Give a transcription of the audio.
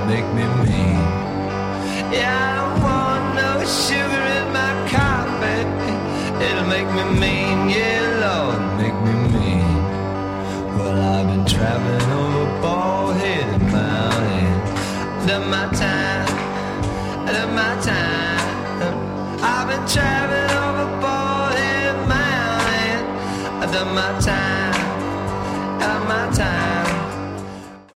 make me mean. Yeah, I don't want no sugar in my coffee. It'll make me mean, yeah, Lord, make me mean. Well, I've been traveling over bald-headed mountain. Done my time, done my time. I've been traveling over bald-headed mountain. I've done my time.